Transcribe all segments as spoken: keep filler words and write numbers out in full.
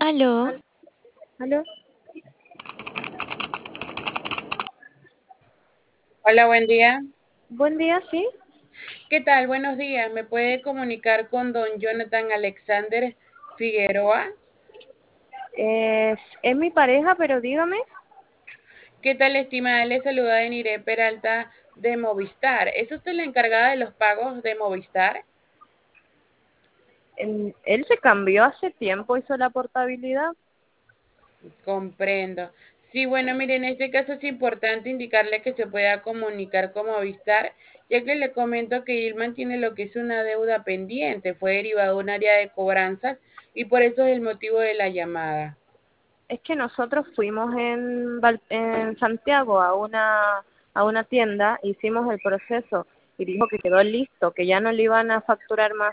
Aló, Al- ¿Aló? Hola, buen día. Buen día, sí. ¿Qué tal? Buenos días. ¿Me puede comunicar con don Jonathan Alexander Figueroa? Es, es mi pareja, pero dígame. ¿Qué tal, estimada? Le saluda Deniré Peralta de Movistar. ¿Es usted la encargada de los pagos de Movistar? En- él se cambió hace tiempo, hizo la portabilidad. Comprendo. Sí, bueno, mire, en este caso es importante indicarle que se pueda comunicar con Movistar, ya que le comento que Ilman tiene lo que es una deuda pendiente, fue derivado a un área de cobranzas y por eso es el motivo de la llamada. Es que nosotros fuimos en, Val- en Santiago a una, a una tienda, hicimos el proceso y dijo que quedó listo, que ya no le iban a facturar más.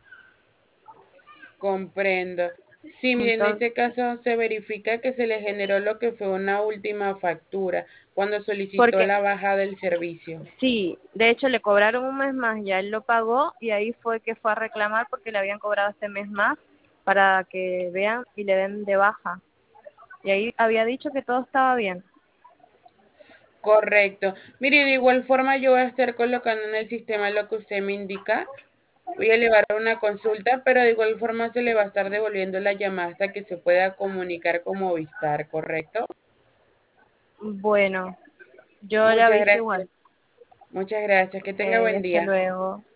Comprendo. Sí, mire, en Entonces, ese caso se verifica que se le generó lo que fue una última factura cuando solicitó porque la baja del servicio. sí, de hecho le cobraron un mes más, ya él lo pagó y ahí fue que fue a reclamar porque le habían cobrado este mes más para que vean y le den de baja. Y ahí había dicho que todo estaba bien. Correcto. Mire, de igual forma yo voy a estar colocando en el sistema lo que usted me indica. Voy a elevar una consulta, pero de igual forma se le va a estar devolviendo la llamada hasta que se pueda comunicar con Movistar, ¿correcto? Bueno, yo le Muchas aviso gracias. igual. Muchas gracias. Que tenga Eh, buen hasta día. luego.